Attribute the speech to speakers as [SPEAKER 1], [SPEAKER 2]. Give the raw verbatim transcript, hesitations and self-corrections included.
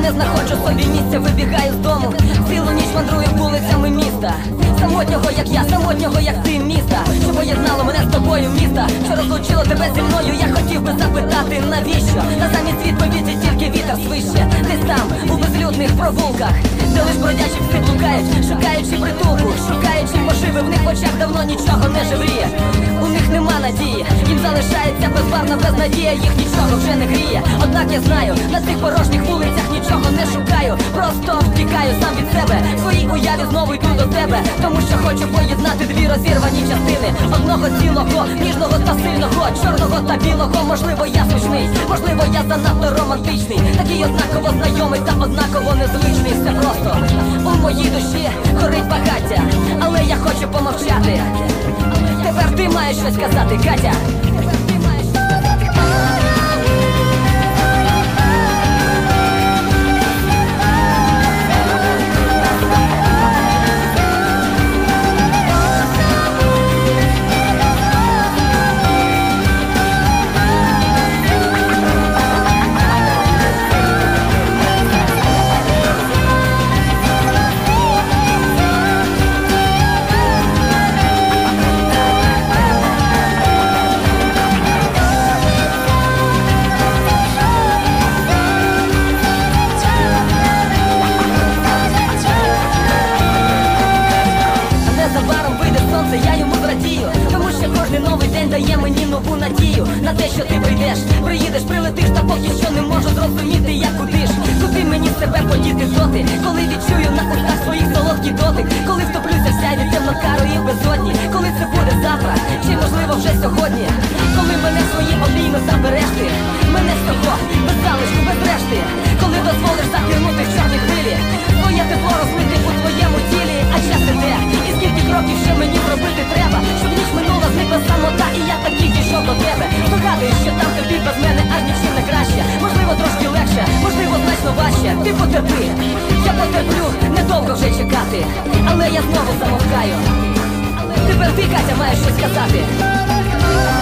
[SPEAKER 1] не знаходжу собі місця, вибігаю з дому, цілу ніч мандрую вулицями міста. Самотнього, як я, самотнього, як ти, міста, що поєднало мене з тобою, міста, що розлучило тебе зі мною. Я хотів би запитати, навіщо? Та замість відповіді тільки вітер свище. Десь там, у безлюдних провулках, де лиш бродячі пси блукають, шукаючи притулку, шукаючи поживи, в них в очах давно нічого не живріє. У них нема надії, їм залишається безбарна безнадія, їх нічого вже не гріє. Однак я знаю, на цих порожніх вулицях нічого не шукаю, просто втікаю сам від себе, в своїй уяві знову йду до тебе, тому що хочу поєднати дві розірвані частини одного цілого, ніжного та сильного, чорного та білого. Можливо, я смішний, можливо, я занадто романтичний, такий однаково знайомий та однаково незвичний. Все просто у моїй душі горить багаття, але я хочу помовчати. Тепер ти маєш щось сказати, Катя. Я йому зрадію, тому що кожний новий день дає мені нову надію на те, що ти прийдеш, приїдеш, прилетиш, та поки що не можу зрозуміти, як куди ж, куди мені себе подіти доти, коли відчую на устах своїх солодкий дотик, коли втоплюся в сяйві темно-карої безодні, коли це буде завтра, чи можливо вже сьогодні, коли мене в свої обійми забереш ти, мене всього, без залишку, без решти, коли дозволиш закинути в чорні хвилі, своє тепло розлити у твоєму тілі, а час іде, і скільки кроків ще мені зробити треба, щоб ніч минула, зникла самота, і я таки дійшов до тебе. Здогадуюсь, що там тобі без мене аж нічим не краще, можливо трошки легше, можливо значно важче. Ти потерпи, я потерплю, недовго вже чекати, але я знову замовкаю. Тепер ти, Катя, маєш щось сказати.